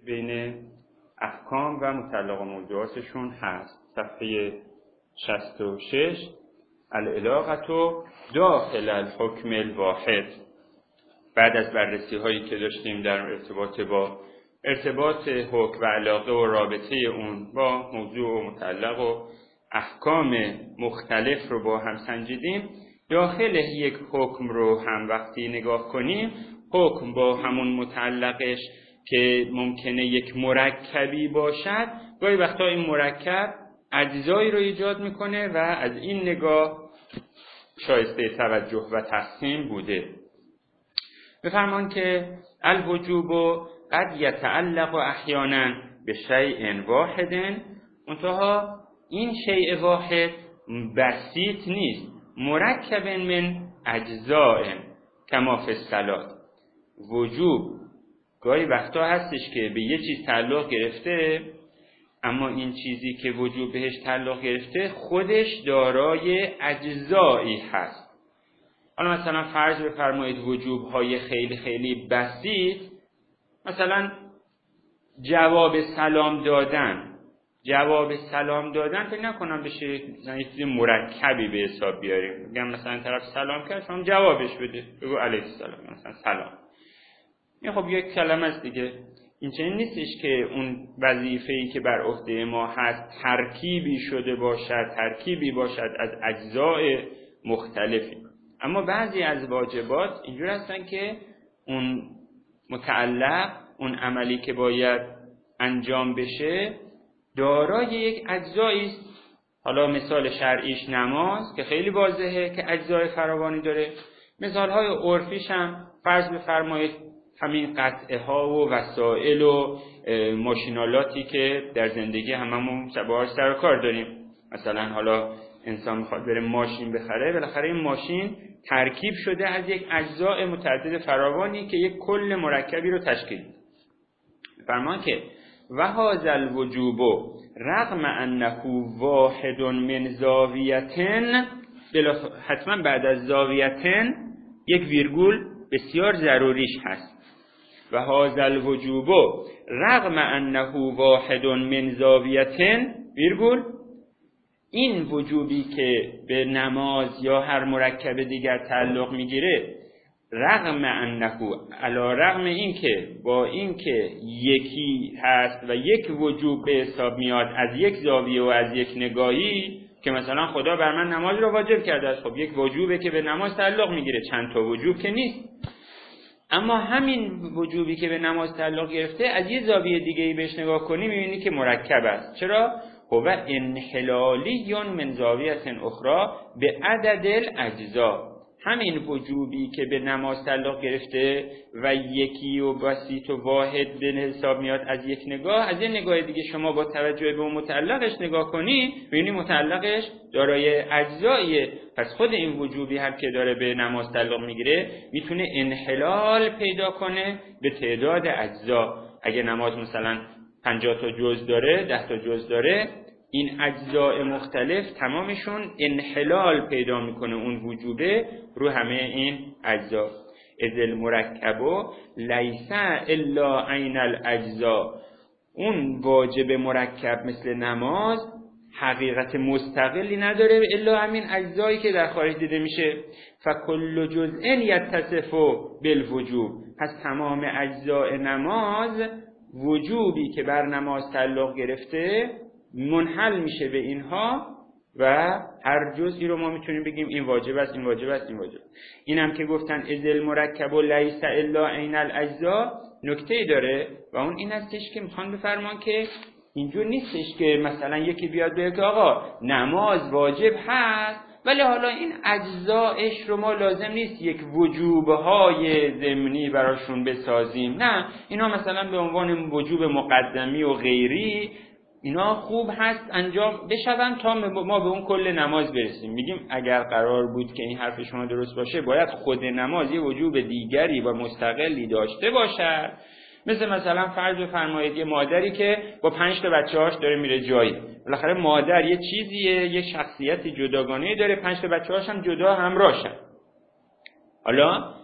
بین احکام و متعلق و موضوعاتشون هست. صفحه 66 العلاقة داخل الحکم الواحد. بعد از بررسی هایی که داشتیم در ارتباط حکم و علاقه و رابطه اون با موضوع و متعلق و احکام مختلف رو با هم سنجیدیم، داخل یک حکم رو هم وقتی نگاه کنیم، حکم با همون متعلقش که ممکنه یک مرکبی باشد، گاهی وقتا این مرکب اجزایی رو ایجاد میکنه و از این نگاه شایسته توجه و تقسیم بوده. بفرمان که الوجوب قد یتعلق احیانا به شیء واحد، منتها این شیء واحد بسیط نیست، مرکب من اجزاء کما فی الصلاة. وجوب گاهی وقتا هستش که به یه چیز تعلق گرفته، اما این چیزی که وجوب بهش تعلق گرفته خودش دارای اجزایی هست. حالا مثلا فرض بفرمایید وجوب های خیلی خیلی بسیط، مثلا جواب سلام دادن فکر نکنم بشه یه چیز مرکبی به حساب بیاریم. میگم مثلا طرف سلام کرد شما جوابش بده، بگو علیه السلام، مثلا سلام. این خب یک کلمه است دیگه. این چنین نیستش که اون وظیفه‌ای که بر عهده ما هست ترکیبی باشد از اجزاء مختلفی. اما بعضی از واجبات اینجور هستن که اون متعلق، اون عملی که باید انجام بشه دارای یک اجزایی است. حالا مثال شرعیش نماز که خیلی واضحه که اجزای فراوانی داره. مثالهای عرفیش هم فرض بفرمایید همین قطعه ها و وسایل و ماشینالاتی که در زندگی هممون باهاش سر و کار داریم. مثلا حالا انسان میخواد بره ماشین بخره، بالاخره این ماشین ترکیب شده از یک اجزاء متعدد فراوانی که یک کل مرکبی رو تشکیل میده. فرمان که و هذا الوجوب رغم انه واحد من زاویتن، حتما بعد از زاویتن یک ویرگول بسیار ضروریش هست. و هذا الوجوب رغم انه واحد من زاویتن ویرگول، این وجوبی که به نماز یا هر مرکب دیگر تعلق میگیره، رغم انه، علی رغم این که با این که یکی هست و یک وجوب به حساب میاد از یک زاویه و از یک نگاهی، که مثلا خدا بر من نماز رو واجب کرده است، خب یک وجوبه که به نماز تعلق میگیره، چند تا وجوب که نیست. اما همین وجوبی که به نماز تعلق گرفته از یه زاویه دیگه‌ای بهش نگاه کنی می‌بینی که مرکب است. چرا؟ هو انحلالی من زاویه اخرى به عدد الاجزاء. همین وجوبی که به نماز تعلق گرفته و یکی و بسیط و واحد به حساب میاد از یک نگاه، از این نگاه دیگه شما با توجه به اون متعلقش نگاه کنی می‌بینی متعلقش دارای اجزاییه. پس خود این وجوبی هم که داره به نماز تعلق میگیره میتونه انحلال پیدا کنه به تعداد اجزا. اگه نماز مثلا 50 تا جزء داره، 10 تا جزء داره، این اجزاء مختلف تمامشون انحلال پیدا میکنه اون وجوبه رو همه این اجزا. اذ المرکب لیس الا عین الاجزاء. اون واجب مرکب مثل نماز حقیقت مستقلی نداره الا همین اجزایی که در خارج دیده میشه. فکل جزء یتصف بالوجوب. پس تمام اجزاء نماز وجوبی که بر نماز تعلق گرفته منحل میشه به اینها و هر جزئی رو ما میتونیم بگیم این واجب است، این واجب است، این واجب. اینم که گفتن اذ المرکب لیس الا عین الاجزاء نکته‌ای داره و اون این هستش که میخوان بفرمان که اینجور نیستش که مثلا یکی بیاد بگه که آقا نماز واجب هست ولی حالا این اجزایش رو ما لازم نیست یک وجوبهای ضمنی براشون بسازیم. نه، اینا مثلا به عنوان وجوب مقدمی و غیری اینا خوب هست انجام بشون تا ما به اون کل نماز برسیم. میگیم اگر قرار بود که این حرف شما درست باشه باید خود نماز یه وجوب دیگری و مستقلی داشته باشد. مثلا فرض بفرمایید یه مادری که با 5 تا بچه‌هاش داره میره جایی. بالاخره مادر یه چیزیه، یه شخصیتی جداگانه‌ای داره، 5 تا بچه‌هاش هم جدا همراهشن. حالا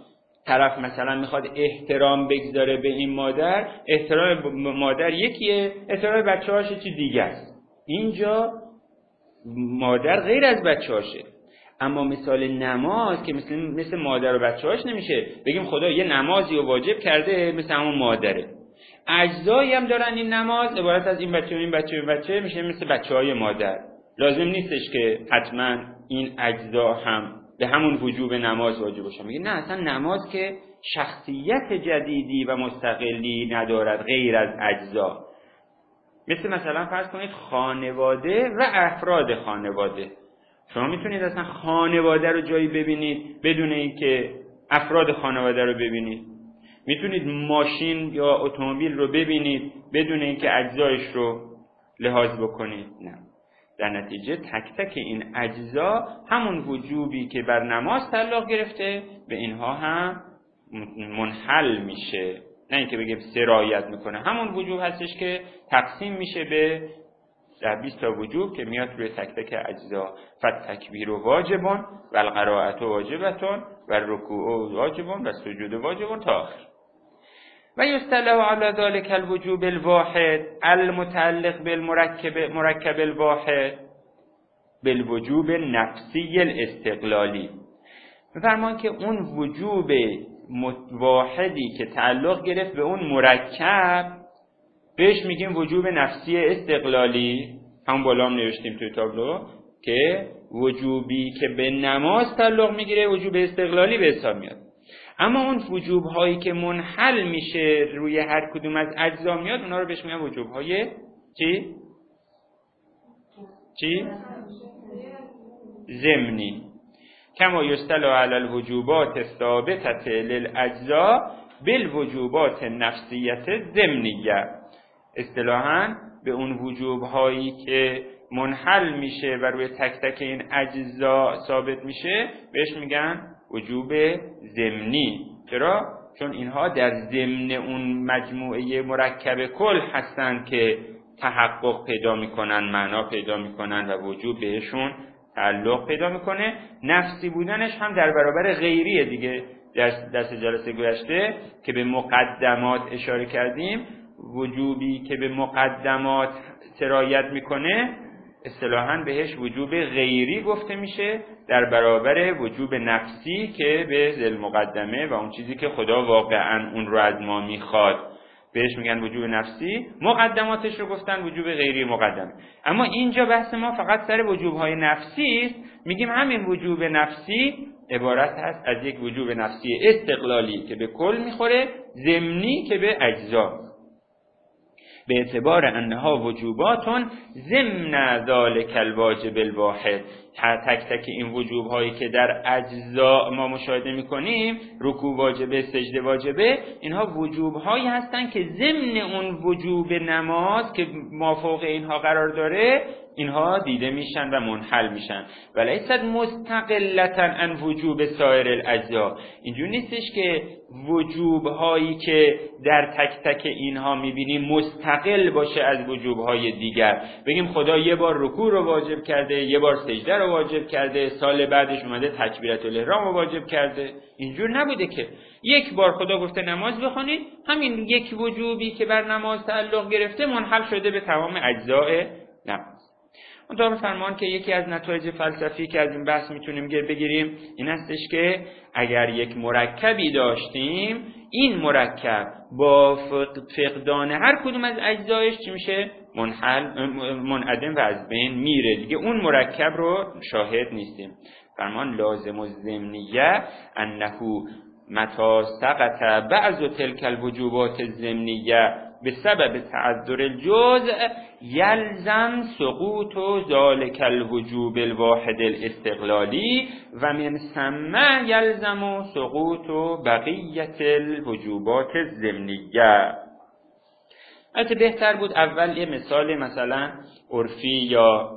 طرف مثلا میخواد احترام بگذاره به این مادر، احترام مادر یکیه، احترام بچه‌هاش چیز دیگه است. اینجا مادر غیر از بچه‌هاشه. اما مثال نماز که مثل مادر و بچه‌هاش نمیشه. بگیم خدا یه نمازی رو واجب کرده مثل همون مادره. اجزایی هم دارن این نماز، عبارت از این بچه و این بچه و این بچه، میشه مثل بچه‌های مادر. لازم نیستش که حتما این اجزا هم به همون وجوب نماز واجب باشه. میگه نه، اصلا نماز که شخصیت جدیدی و مستقلی ندارد غیر از اجزا. مثلا فرض کنید خانواده و افراد خانواده. شما میتونید اصلا خانواده رو جایی ببینید بدون اینکه افراد خانواده رو ببینید. میتونید ماشین یا اتومبیل رو ببینید بدون اینکه اجزایش رو لحاظ بکنید. نه، در نتیجه تک تک این اجزا همون وجوبی که بر نماز تعلق گرفته به اینها هم منحل میشه. نه اینکه بگیم سرایت میکنه، همون وجوب هستش که تقسیم میشه به 20 تا وجوب که میاد روی تک تک اجزا. فالتکبیر واجبون و القراءة واجبتون و الرکوع واجبون و السجود واجبون تا آخر. و یستلو علی ذلک الوجوب الواحد المتعلق بالمرکب الواحد بالوجوب نفسی الاستقلالی. می‌فرمان که اون وجوب واحدی که تعلق گرفت به اون مرکب بهش میگیم وجوب نفسی استقلالی. همون بالا هم نوشتیم توی تابلو که وجوبی که به نماز تعلق میگیره وجوب استقلالی به حساب میاد. اما اون وجوب هایی که منحل میشه روی هر کدوم از اجزا میاد، اونا رو بهش میگن وجوب های چی؟ ضمنی. کما یستلو علی الوجوبات الثابتة للاجزاء بالوجوبات النفسیة ضمنیه. اصطلاحاً به اون وجوب هایی که منحل میشه و روی تک تک این اجزا ثابت میشه بهش میگن وجوب ضمنی. چرا؟ چون اینها در ضمن اون مجموعه مرکب کل هستن که تحقق پیدا میکنن، معنا پیدا میکنن و وجوب بهشون تعلق پیدا میکنه. نفسی بودنش هم در برابر غیریه دیگه. درس جلسه گذشته که به مقدمات اشاره کردیم، وجوبی که به مقدمات سرایت میکنه اصطلاحاً بهش وجوب غیری گفته میشه در برابر وجوب نفسی که به ذل مقدمه و اون چیزی که خدا واقعاً اون رو از ما میخواد بهش میگن وجوب نفسی. مقدماتش رو گفتن وجوب غیری مقدمه. اما اینجا بحث ما فقط سر وجوبهای نفسی است. میگیم همین وجوب نفسی عبارت هست از یک وجوب نفسی استقلالی که به کل میخوره، ضمنی که به اجزا، به اعتبار انها وجوباتون ضمن ذلک الواجب الواحد. تک تک این وجوب هایی که در اجزا ما مشاهده میکنیم، رکوع واجبه، سجده واجبه، اینها وجوب هایی هستن که ضمن اون وجوب نماز که مافوق اینها قرار داره اینها دیده میشن و منحل میشن. ولیست مستقلتا عن وجوب سایر الاجزا. اینجور نیستش که وجوب هایی که در تک تک اینها میبینیم مستقل باشه از وجوب های دیگر. بگیم خدا یه بار رکوع رو واجب کرده، یه بار سجده رو واجب کرده، سال بعدش اومده تکبیرة الاحرام رو واجب کرده. اینجور نبوده که یک بار خدا گفته نماز بخونید، همین یک وجوبی که بر نماز تعلق گرفته منحل شده به تمام اجزای نماز. اون فرمان که یکی از نتایج فلسفی که از این بحث میتونیم بگیریم این هستش که اگر یک مرکبی داشتیم، این مرکب با فقدان هر کدوم از اجزایش چی میشه؟ منعدم و از بین میره دیگه. اون مرکب رو شاهد نیستیم. فرمان لازم الضمنیه انه متى سقط بعض تلك الوجوبات الضمنیه بسبب تعذر الجزء یلزم سقوط ذلك الوجوب الواحد الاستقلالی و من ثم یلزم سقوط بقیت الوجوبات الضمنیه. البته بهتر بود اول یه مثلا عرفی یا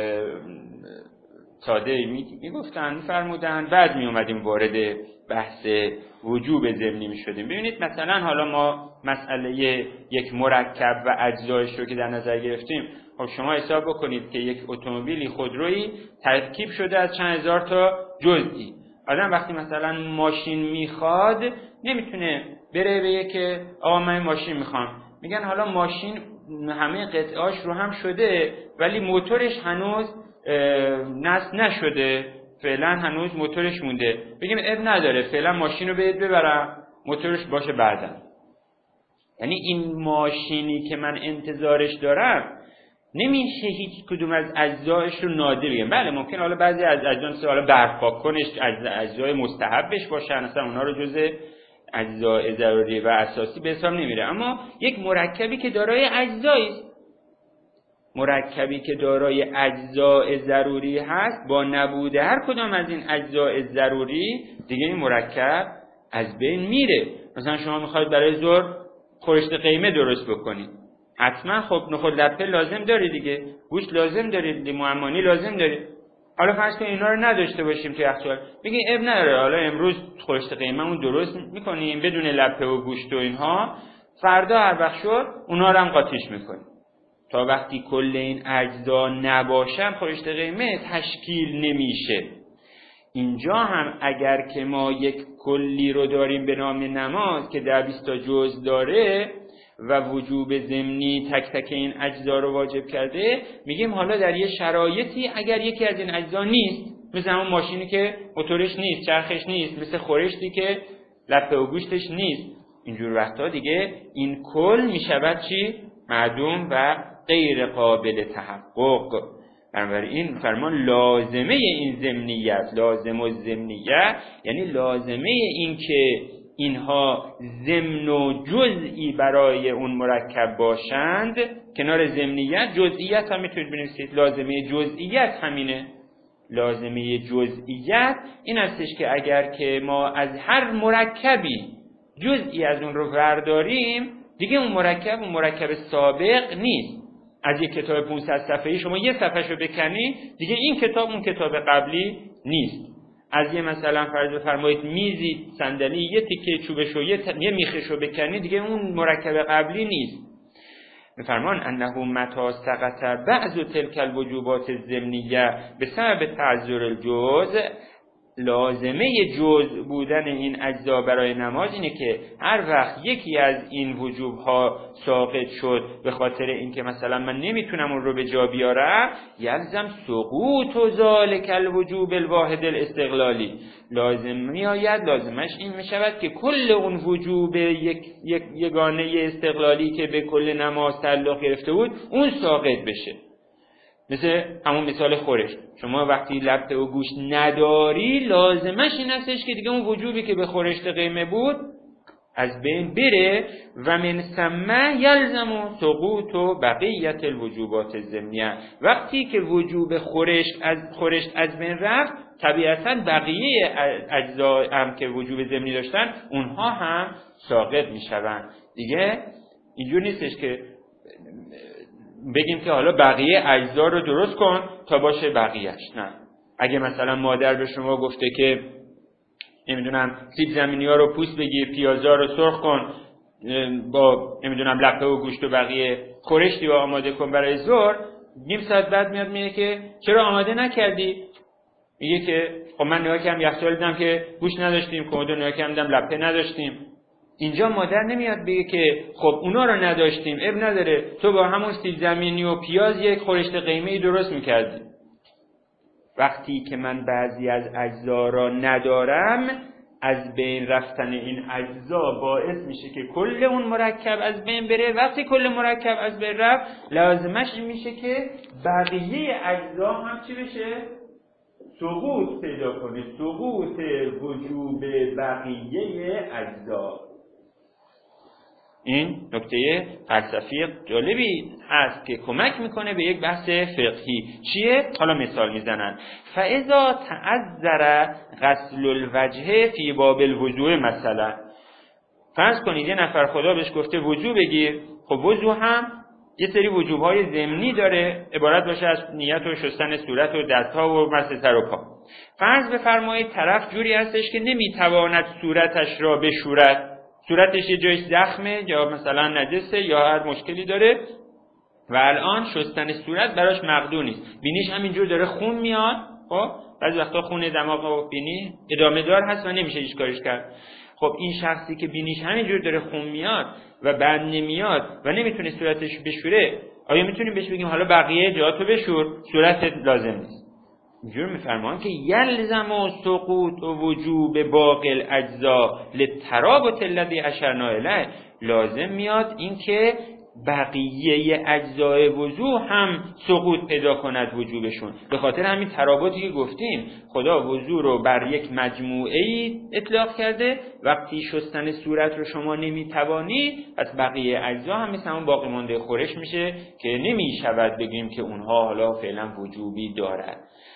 ساده میگفتن میفرمودن، بعد میومدیم وارد بحث وجوب ضمنی میشدیم. ببینید مثلا حالا ما مسئله یک مرکب و اجزایش رو که در نظر گرفتیم، خب شما حساب بکنید که یک اتومبیلی خودرویی ترکیب شده از چند هزار تا جزئی. آدم وقتی مثلا ماشین میخواد نمیتونه بره بگه که آقا من ماشین میخوام. میگن حالا ماشین همه قطعاش رو هم شده ولی موتورش هنوز نصب نشده، فعلا هنوز موتورش مونده. بگیم اب نداره، فعلا ماشین رو ببرم، موتورش باشه بعداً. یعنی این ماشینی که من انتظارش دارم نمیشه هیچ کدوم از اجزایش رو نادر بگم. بله ممکن حالا بعضی از اجزا مثل حالا برق پاک کنش اجزای مستحبش باشن، اصلا اونا رو جزء اجزای ضروری و اساسی به حساب نمیره، اما یک مرکبی که دارای اجزایی است، مرکبی که دارای اجزای ضروری هست، با نبود هر کدام از این اجزای ضروری دیگه این مرکب از بین میره. مثلا شما میخواید برای ظهر خورشت قیمه درست بکنید، حتما خب نخود لپه لازم داری دیگه، گوشت لازم داری، لیمو عمانی لازم داری. حالا فرض کن اینا رو نداشته باشیم توی یخچال، بگین اب نداره، حالا امروز خورشت قیمه‌مون درست میکنیم بدون لپه و گوشت و اینها، فردا هر وقت شد اونا رو هم قاطیش میکنیم. تا وقتی کل این اجزا نباشن خورشت قیمه تشکیل نمیشه. اینجا هم اگر که ما یک کلی رو داریم به نام نماز که 20 تا جزء داره و وجوب ضمنی تک تک این اجزا رو واجب کرده، میگیم حالا در یه شرایطی اگر یکی از این اجزا نیست، مثل همون ماشینی که موتورش نیست، چرخش نیست، مثل خورشتی که لپه و گوشتش نیست، اینجور وقتا دیگه این کل میشود چی؟ معدوم و غیر قابل تحقق. بنابراین فرمان لازمه این ضمنیت، لازم و ضمنیت یعنی لازمه این که اینها ضمن و جزئی برای اون مرکب باشند، کنار ضمنیت جزئیت هم میتونید بنویسید. لازمه جزئیت همینه. لازمه جزئیت این هستش که اگر که ما از هر مرکبی جزئی از اون رو برداریم، دیگه اون مرکب سابق نیست. از یک کتاب 500 صفحه‌ای شما یه صفحه‌شو بکنی، دیگه این کتاب اون کتاب قبلی نیست. از یه مثلا فرض بفرمایید میزی، صندلی، یه تیکه چوبشو یه میخشو بکنی، دیگه اون مرکب قبلی نیست. بفرمان انه متى سقط بعض تلك الوجوبات الضمنیه بسبب تعذر الجزء، لازمه جزء بودن این اجزا برای نماز اینه که هر وقت یکی از این وجوب ها ساقط شد به خاطر اینکه مثلا من نمیتونم اون رو به جا بیارم، یلزم سقوط ذلک الوجوب الواحد الاستقلالی، لازمش این میشود که کل اون وجوب یگانه استقلالی که به کل نماز تعلق گرفته بود اون ساقط بشه. مثل همون مثال خورشت، شما وقتی لپه و گوشت نداری، لازمش این هستش که دیگه اون وجوبی که به خورشت قیمه بود از بین بره و من ثم یلزم سقوط و بقیت الوجوبات الضمنیه. وقتی که وجوب خورشت از بین رفت، طبیعتاً بقیه اجزا هم که وجوب ضمنی داشتن اونها هم ساقط میشوند. دیگه اینجور نیستش که بگیم که حالا بقیه اجزا رو درست کن تا باشه بقیهش. نه، اگه مثلا مادر به شما گفته که نمیدونم سیب زمینی ها رو پوست بگیر، پیازا رو سرخ کن، با نمیدونم لپه و گوشت و بقیه خورشتی رو آماده کن برای ظهر، نیم ساعت بعد میاد میگه که چرا آماده نکردی؟ میگه که خب من نگاه کردم یخچال دیدم که گوشت نداشتیم، کمد نگاه کردم لپه نداشتیم. اینجا مادر نمیاد بگه که خب اونا رو نداشتیم، اب نداره، تو با همون سیب زمینی و پیاز یک خورشت قیمه‌ای درست میکردی. وقتی که من بعضی از اجزا را ندارم، از بین رفتن این اجزا باعث میشه که کل اون مرکب از بین بره. وقتی کل مرکب از بین رفت، لازمش این میشه که بقیه اجزا هم چی بشه؟ سقوط پیدا کنه، سقوط وجوب بقیه اجزا. این نکته فلسفی جالبی هست که کمک میکنه به یک بحث فقهی. چیه؟ حالا مثال میزنن. فاذا تعذر غسل الوجه فی باب الوضوء مثلا، فرض کنید یه نفر خدا بهش گفته وضو بگیر. خب وضو هم یه سری وجوب‌های ضمنی داره، عبارت باشه از نیت و شستن صورت و دست‌ها و مس سر و پا. فرض بفرمایید طرف جوری هستش که نمیتواند صورتش را بشورد، صورتش یه جایش زخمه یا مثلا نجسه یا هر مشکلی داره و الان شستن صورت براش مقدور نیست، بینیش همینجور داره خون میاد. خب بعضی وقتا خون دماغ و بینی ادامه دار هست و نمیشه هیچ کارش کرد. خب این شخصی که بینیش همینجور داره خون میاد و بند نمیاد و نمیتونه صورتش بشوره، آیا میتونیم بهش بگیم حالا بقیه جهاتو بشور، صورتت لازم نیست؟ اینجور میفرمان که یلزم و سقوط و وجوب باقی الاجزا للترابط الذی اشرنا الیه، لازم میاد این که بقیه اجزای وضو هم سقوط پیدا کند وجوبشون. به خاطر همین ترابطی که گفتیم، خدا وضو رو بر یک مجموعه اطلاق کرده، وقتی شستن صورت رو شما نمیتوانی پس بقیه اجزا هم مثل همون باقی مانده خورش میشه که نمیشود بگیم که اونها حالا فعلا وجوبی دارد.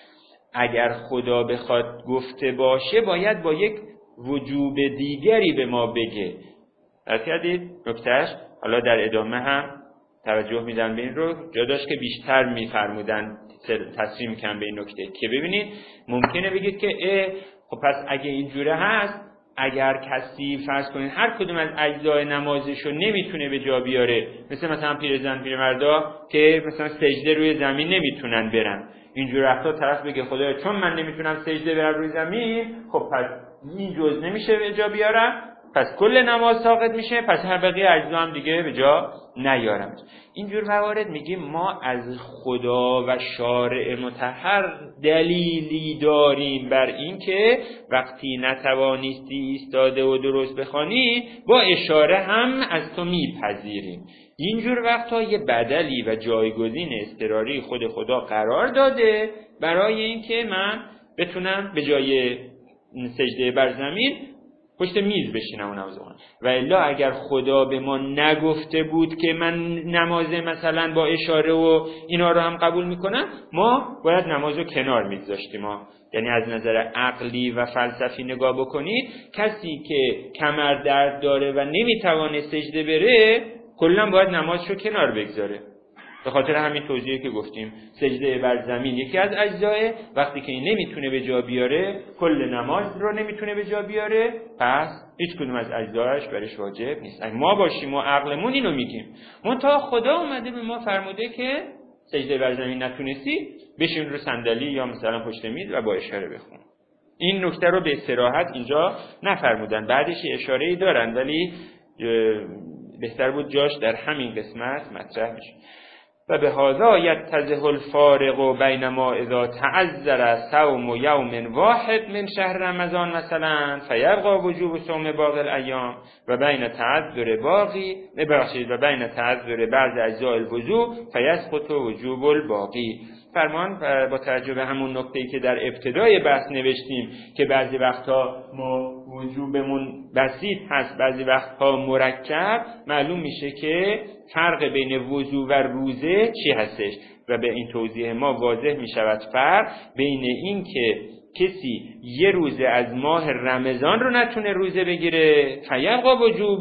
اگر خدا بخواد گفته باشه باید با یک وجوب دیگری به ما بگه. درست کردید نکتهش؟ حالا در ادامه هم توجه میدن به این رو، جا داشت که بیشتر میفرمودن تصریح میکنن به این نکته که ببینید ممکنه بگید که خب پس اگه اینجوره هست، اگر کسی فرض کنید هر کدوم از اجزای نمازشو نمیتونه به جا بیاره، مثلا پیرزن پیرمردا که مثلا سجده روی زمین نمیتونن برن، اینجور وقتا طرف بگه خدایا چون من نمیتونم سجده برم روی زمین، خب پس این جز نمیشه به جا بیارم، پس کل نماز ساقط میشه، پس هر بقیه اجزا هم دیگه به جا نیارم. اینجور موارد میگیم ما از خدا و شارع مطهر دلیلی داریم بر این که وقتی نتوانستی ایستاده و درست بخوانی با اشاره هم از تو میپذیریم. اینجور وقتا یه بدلی و جایگزین اضطراری خود خدا قرار داده برای اینکه من بتونم به جای سجده بر زمین پشت میز بشینم و نماز بخونم. و الا اگر خدا به ما نگفته بود که من نماز مثلا با اشاره و اینا رو هم قبول میکنم، ما باید نماز رو کنار میذاشتیم. یعنی از نظر عقلی و فلسفی نگاه بکنید، کسی که کمر درد داره و نمیتوانه سجده بره کلا باید نمازشو کنار بگذاره. به خاطر همین توضیحی که گفتیم سجده بر زمین یکی از اجزای، وقتی که این نمیتونه به جا بیاره کل نماز رو نمیتونه به جا بیاره، پس هیچ کدوم از اجزایش برش واجب نیست. اگه ما باشیم و عقلمون اینو میگیم، منتها خدا اومده به ما فرموده که سجده بر زمین نتونستی بشین رو صندلی یا مثلا پشت میز و با اشاره بخون. این نکته رو به صراحت اینجا نفرمودن، بعدش اشاره‌ای دارن ولی بهتر بود جاش در همین قسمت مطرح بشه. و به هذا یتضح الفارق بین ما اذا تعذر صوم یوم واحد من شهر رمضان مثلا فیبقى وجوب صوم باقی الایام و بین تعذر بعض اجزاء الوضوء فیسقط وجوب الباقی. فرمان با توجه به همون نکته‌ای که در ابتدای بحث نوشتیم که بعضی وقتها ما وجوبمون بسیط هست، بعضی وقتها مرکب، معلوم میشه که فرق بین وضو و روزه چی هستش و به این توضیح ما واضح میشود فرق بین این که کسی یه روزه از ماه رمضان رو نتونه روزه بگیره فیبقى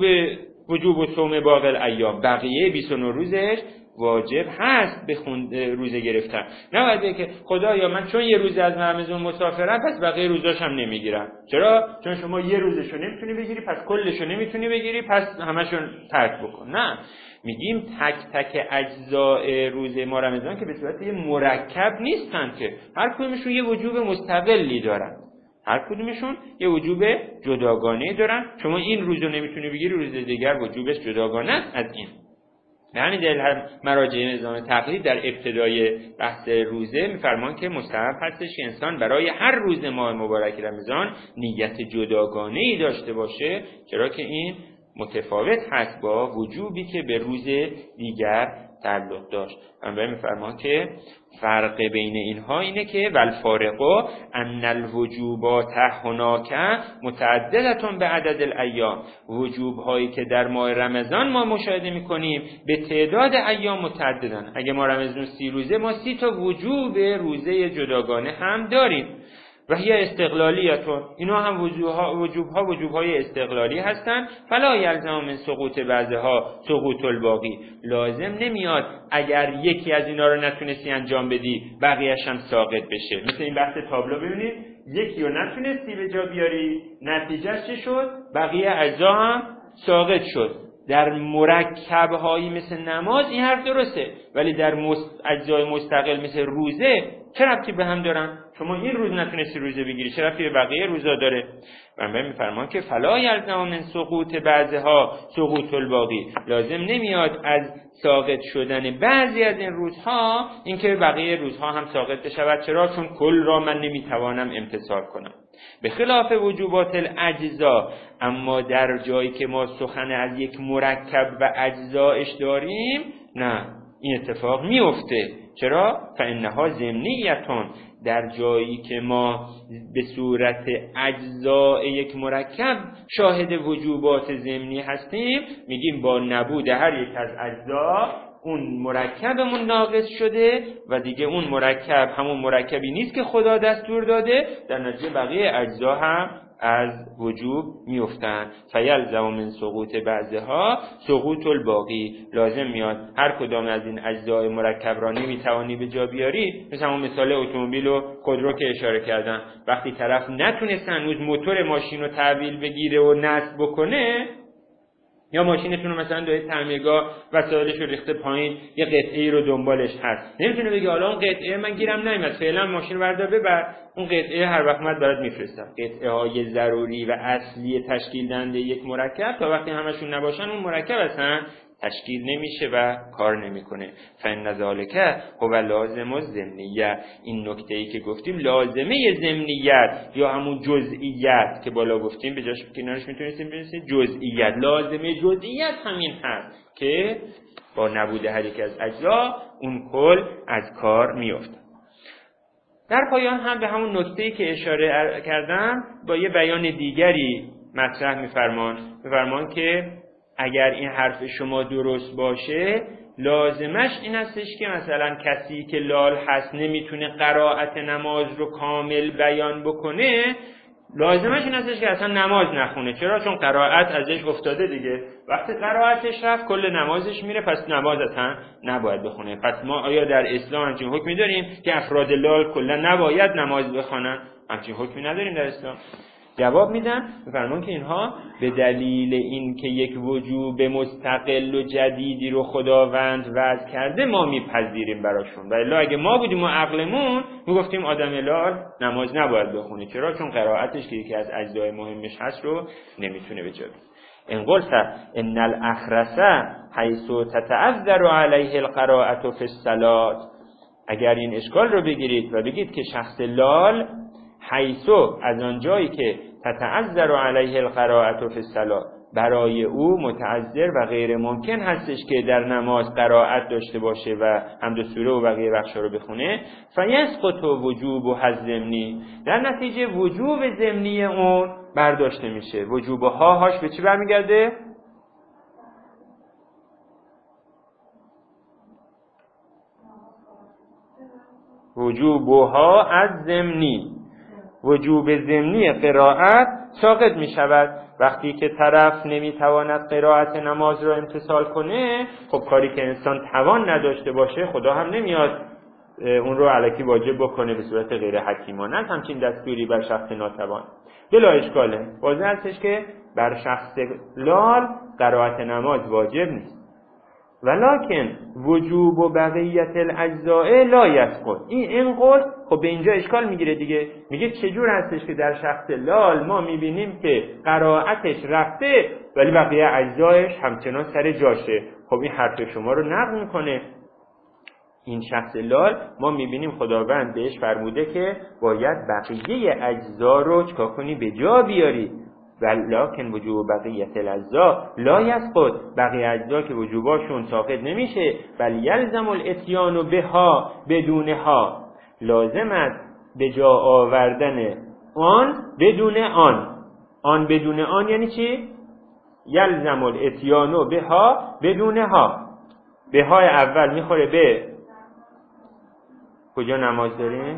وجوب صوم باقی الایام، بقیه 29 روزش واجب هست به روزه گرفتن. نه باید که خدایا من چون یه روز از رمضان مسافرم پس بقیه روزاشم نمیگیرم. چرا؟ چون شما یه روزشو نمیتونی بگیری پس کلشو نمیتونی بگیری پس همشون ترک بکن. نه، میگیم تک تک اجزاء روزه ما رمضان که به صورت یه مرکب نیستن، که هر کدومشون یه وجوب مستقلی دارن، هر کدومشون یه وجوب جداگانه دارن. شما این روزو نمیتونی بگیری، روز دیگر وجوبش جداگانه است از این. به همین دلیل هم مراجع نظام تقلید در ابتدای بحث روزه میفرمان که مستحب هستش که انسان برای هر روز ماه مبارک رمضان نیت جداگانه‌ای داشته باشه، چرا که این متفاوت هست با وجوبی که به روز دیگر تعلق داشت. بنابراین میفرمان که فرق بین اینها اینه که والفارق ان الوجوبات هناک متعددتون به عدد الایام، وجوب هایی که در ماه رمضان ما مشاهده میکنیم به تعداد ایام متعددن. اگه ما رمضان 30 روزه، ما 30 تا وجوب روزه جداگانه هم داریم و هی استقلالیتون، اینا هم وجوبهای استقلالی هستن. فلا یلزم من سقوط بعضها سقوط الباقی، لازم نمیاد اگر یکی از اینا رو نتونستی انجام بدی بقیه‌اش هم ساقط بشه. مثل این بحث تابلو ببینید، یکی رو نتونستی به جا بیاری، نتیجهش چی شد؟ بقیه اجزا هم ساقط شد. در مرکب‌هایی مثل نماز این حرف درسته، ولی در اجزای مستقل مثل روزه چه ربطی به هم دارن؟ شما این روز نتونستی روزه بگیری، چه ربطی به بقیه روزا داره؟ بنابراین میفرمان که فلا یلزم من سقوط بعضها سقوط الباقی، لازم نمیاد از ساقط شدن بعضی از این روزها اینکه بقیه روزها هم ساقط بشود. چرا؟ چون کل را من نمیتوانم امتثال کنم. به خلاف وجوبات الاجزا، اما در جایی که ما سخن از یک مرکب و اجزایش داریم، نه، این اتفاق میفته. چرا؟ فانها ضمنیتون، در جایی که ما به صورت اجزای یک مرکب شاهد وجوبات ضمنی هستیم، میگیم با نبود هر یک از اجزا اون مرکبمون ناقص شده و دیگه اون مرکب همون مرکبی نیست که خدا دستور داده، در نتیجه بقیه اجزا هم از وجوب میافتند. فیلزم من سقوط بعضها سقوط الباقی، لازم میاد هر کدام از این اجزای مرکب را نمیتوانی به جا بیاری. مثلا اون مثال اتومبیل و خودرو که اشاره کردم، وقتی طرف نتونست هنوز موتور ماشین رو تحویل بگیره و نصب بکنه، یا ماشینتون رو مثلا دارید تعمیرگاه وسایلش رو ریخته پایین، یه قطعه‌ای رو دنبالش هست، نمیتونه بگه حالا اون قطعه من گیرم نیومد، فعلا ماشین رو بردار ببر، اون قطعه هر وقت اومد برات میفرستم. قطعه‌های ضروری و اصلی تشکیل دهنده یک مرکب تا وقتی همشون نباشن اون مرکب اصلا تشکیل نمیشه و کار نمیکنه. فإن ذلک هو لازم الضمنیه، این نکته‌ای که گفتیم لازمه ضمنیت یا همون جزئیت که بالا گفتیم، به جاش کنارش میتونستیم بنویسیم جزئیت. لازمه جزئیت همین هست که با نبود هر یک از اجزا اون کل از کار میفته. در پایان هم به همون نکته‌ای که اشاره کردم با یه بیان دیگری مطرح می‌فرمان که اگر این حرف شما درست باشه، لازمش این هستش که مثلا کسی که لال هست نمیتونه قرائت نماز رو کامل بیان بکنه، لازمش این هستش که اصلا نماز نخونه. چرا؟ چون قرائت ازش افتاده دیگه. وقتی قرائتش رفت کل نمازش میره، پس نماز اصلا نباید بخونه. پس ما آیا در اسلام همچین حکمی داریم که افراد لال کلا نباید نماز بخونن؟ همچین حکمی نداریم در اسلام. جواب میدن میفرمان که اینها به دلیل این که یک وجوب مستقل و جدیدی رو خداوند وضع کرده ما میپذیریم براشون، و الا اگه ما بودیم و عقلمون میگفتیم آدم لال نماز نباید بخونه. چرا؟ چون قرائتش که یکی از اجزای مهمش هست رو نمیتونه بجا بیاره. ان قلت ان الاخرس حيث تتعذر عليه القراءه في الصلاه، اگر این اشکال رو بگیرید و بگید که شخص لال حیثو از آن جایی که تتعذر علیه القراءة فی الصلاة، برای او متعذر و غیر ممکن هستش که در نماز قرائت داشته باشه و حمد و سوره و بقیه بخشا رو بخونه، فیسقط وجوب الضمنی، در نتیجه وجوب ضمنی اون برداشته میشه. وجوب هاش به چی برمیگرده؟ وجوبها از ضمنی، وجوب ضمنی قرائت ساقط می شود. وقتی که طرف نمیتواند قرائت نماز را امتثال کنه، خب کاری که انسان توان نداشته باشه خدا هم نمیاد اون رو الکی واجب بکنه به صورت غیر حکیمانه، همچین دستوری بر شخص ناتوان. بلا اشکاله، واضح هستش که بر شخص لال قرائت نماز واجب نیست. ولکن وجوب و بقیت الاجزاء لا یسقط، این قول خب به اینجا اشکال میگیره دیگه. میگه چجور هستش که در شخص لال ما میبینیم که قرائتش رفته ولی بقیه اجزایش همچنان سر جاشه؟ خب این حرف شما رو نقض میکنه. این شخص لال ما میبینیم خداوند بهش فرموده که باید بقیه اجزا رو چکار کنی؟ به جا بیاری. ولکن وجوب بقیت الاجزاء لا یسقط، بقیه اجزا که وجوباشون ساقط نمیشه، بل یلزم الاتیان بها بدونها، لازم است به جا آوردن آن بدون آن. آن بدون آن یعنی چی؟ یلزم الاتیان بها بدونها. به های اول میخوره به کجا نماز داریم؟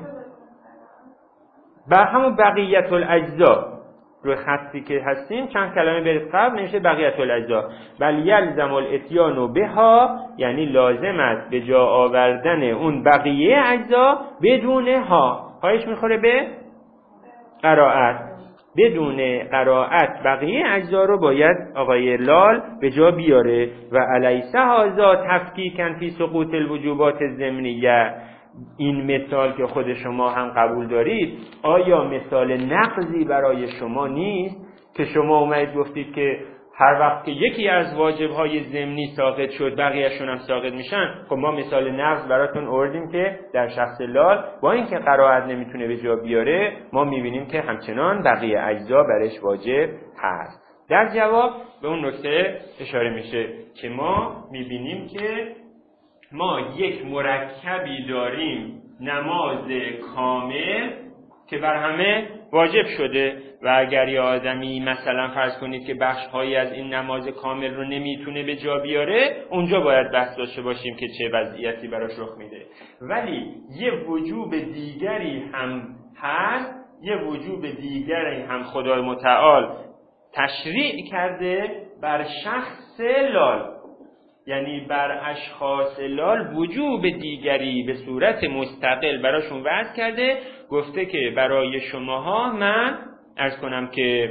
بر همون بقیت الاجزا روی خطی که هستیم چند کلمه برید قبل نمیشه بقیت الاجزا. بل یلزم الاتیان بها یعنی لازم است به جا آوردن اون بقیه اجزا بدون ها. هایش میخوره به قرائت. بدون قرائت بقیه اجزا رو باید آقای لال به جا بیاره. و الیس هذا تفکیکا فی سقوط الوجوبات الضمنیه، این مثال که خود شما هم قبول دارید آیا مثال نقضی برای شما نیست که شما اومدید گفتید که هر وقت که یکی از واجب‌های ضمنی ساقط شد بقیه‌شون هم ساقط میشن؟ خب ما مثال نقض براتون آوردیم که در شخص لال با اینکه قرائت نمیتونه به جا بیاره ما میبینیم که همچنان بقیه اجزا برش واجب هست. در جواب به اون نکته اشاره میشه که ما میبینیم که ما یک مرکبی داریم، نماز کامل که بر همه واجب شده و اگر یه آدمی مثلا فرض کنید که بخش‌هایی از این نماز کامل رو نمیتونه به جا بیاره، اونجا باید بحث داشته باشیم که چه وضعیتی براش رخ میده. ولی یه وجوب دیگری هم هست، یه وجوب دیگری هم خدای متعال تشریع کرده بر شخص لال، یعنی بر اشخاص لال وجوب دیگری به صورت مستقل براشون وضع کرده. گفته که برای شماها من عرض کنم که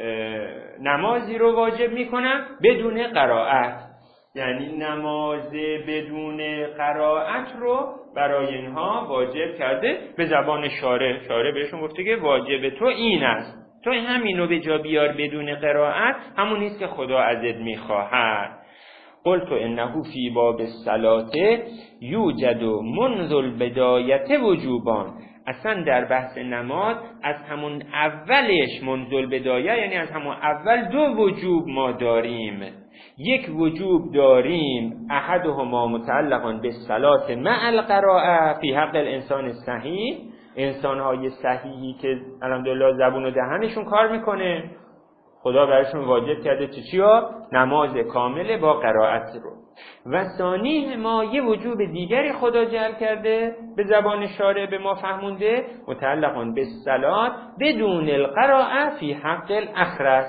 نمازی رو واجب میکنم بدون قرائت، یعنی نماز بدون قرائت رو برای اینها واجب کرده به زبان شارع بهشون گفته که واجب تو این است، تو همین رو به جا بیار بدون قرائت، همون نیست که خدا ازت میخواهد. قلت انه فی باب الصلاة یوجد منذ البدایة وجوبان، اصلا در بحث نماز از همون اولش منذ البدایه یعنی از همون اول دو وجوب ما داریم. یک وجوب داریم احدهما متعلقا بالصلاة مع القراءة فی حق الانسان الصحیح، انسان‌های صحیحی که الحمدلله زبون و دهنشون کار میکنه خدا برایشون واجب کرده چیا؟ نماز کامل با قرائت رو. و ثانی ما یه وجوب دیگری خدا جعل کرده به زبان شارع به ما فهمونده متعلقاً به صلات بدون القراءه فی حق الاخرس.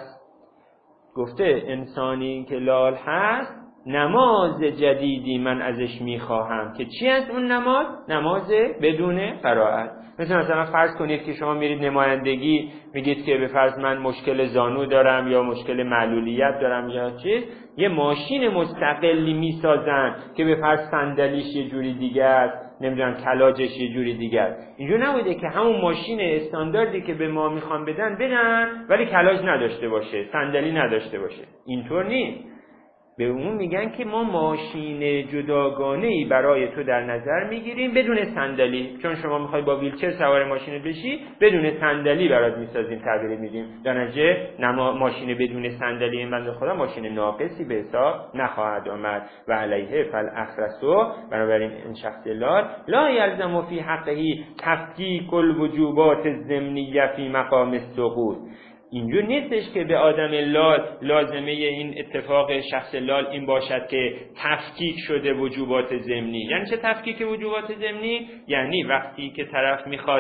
گفته انسانی که لال هست نماز جدیدی من ازش میخواهم که چی است اون نماز؟ نماز بدون قرائت. مثلا فرض کنید که شما میرید نمایندگی، میگید که به فرض من مشکل زانو دارم یا مشکل معلولیت دارم یا چیز، یه ماشین مستقلی میسازن که به فرض صندلیش یه جوری دیگه است، نمیدونم کلاجش یه جوری دیگه است. اینجور نبوده که همون ماشین استانداردی که به ما میخوان بدن ولی کلاج نداشته باشه، صندلی نداشته باشه. اینطور نیست. به اون میگن که ما ماشین جداگانه‌ای برای تو در نظر میگیریم بدون صندلی، چون شما میخوای با ویلچر سوار ماشین بشی بدون صندلی برات میسازیم، تعبیر میدیم. در نتیجه ماشین بدون صندلی این بنده خدا ماشین ناقصی به حساب نخواهد آمد. و علیه فالاخرسو، بنابراین این شخص لا یلزم فی حقه تفکیک الوجوبات الضمنیه فی مقام السقوط. اینجور نیستش که به آدم لال لازمه این اتفاق شخص لال این باشد که تفکیک شده وجوبات ضمنی. یعنی چه تفکیک وجوبات ضمنی؟ یعنی وقتی که طرف میخواد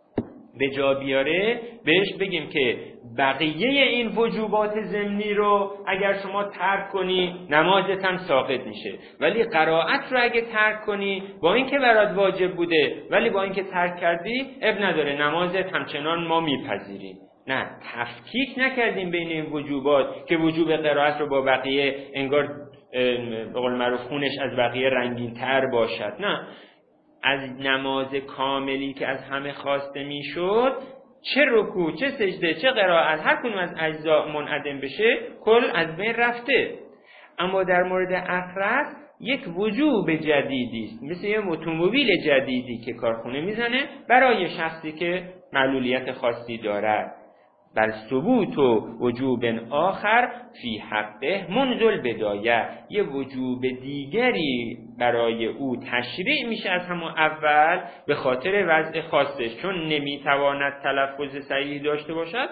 به جا بیاره بهش بگیم که بقیه این وجوبات ضمنی رو اگر شما ترک کنی نمازت هم ساقط میشه، ولی قرائت رو اگه ترک کنی با اینکه برات واجب بوده ولی با اینکه ترک کردی اب نداره، نمازت همچنان ما میپذیریم. نه، تفکیک نکردیم بین این وجوبات که وجوب قرائت رو با بقیه انگار به قول معروف خونش از بقیه رنگین تر باشد. نه، از نماز کاملی که از همه خواسته میشد چه رکوع چه سجده چه قرائت هر کدوم از اجزا منعدم بشه کل از بین رفته. اما در مورد اخرت یک وجوب جدیدی است، مثل یه اتومبیل جدیدی که کارخونه میزنه برای شخصی که معلولیت خاصی دارد. بل ثبوت و وجوب آخر فی حقه منذ البدایه، یه وجوب دیگری برای او تشریع میشه از همون اول به خاطر وضع خاصش، چون نمیتواند تلفظ صحیح داشته باشد.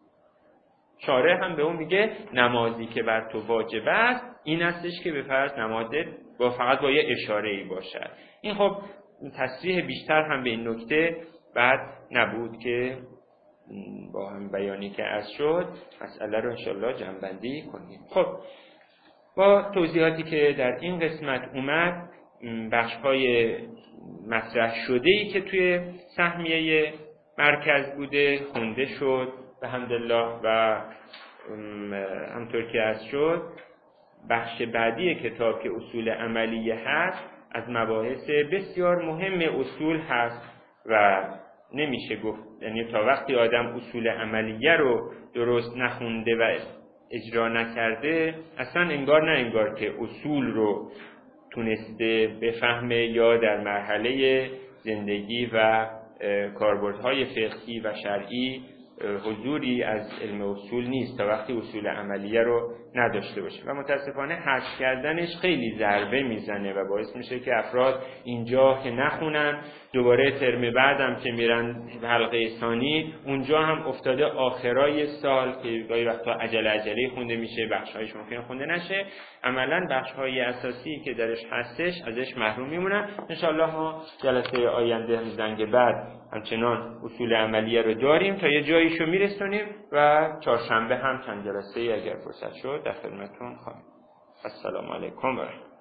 شارع هم به اون میگه نمازی که بر تو واجب است این استش که به فرض نمازت فقط با یه اشاره‌ای باشد. این خب تصریح بیشتر هم به این نکته بعد نبود که با هم بیانی که از شد مسئله رو انشالله جمع‌بندی کنیم. خب با توضیحاتی که در این قسمت اومد، بخش‌های مطرح شده‌ای که توی سهمیه مرکز بوده خونده شد به حمدالله و همطور که از شد بخش بعدی کتاب که اصول عملیه هست از مباحث بسیار مهم اصول هست و نمیشه گفت، یعنی تا وقتی آدم اصول عملیه رو درست نخونده و اجرا نکرده اصلا انگار نه انگار که اصول رو تونسته بفهمه یا در مرحله زندگی و کاربردهای فقهی و شرعی حضوری از علم اصول نیست تا وقتی اصول عملیه رو نداشته باشه و متاسفانه حذف کردنش خیلی ضربه میزنه و باعث میشه که افراد اینجا که نخونن دوباره ترم بعدم که میرن حلقه ثانی اونجا هم افتاده آخرای سال که گاهی وقتا عجله خونده میشه، بخشایش ممکنه خونده نشه، عملا بخشهای اساسی که درش هستش ازش محروم میمونن. انشالله ما جلسه آینده زنگ بعد همچنان اصول عملیه رو داریم تا یه جاییشو میرسونیم و چهارشنبه هم چند جلسه اگر فرصت شد در خدمتتون خواهیم. السلام علیکم و رحمت الله.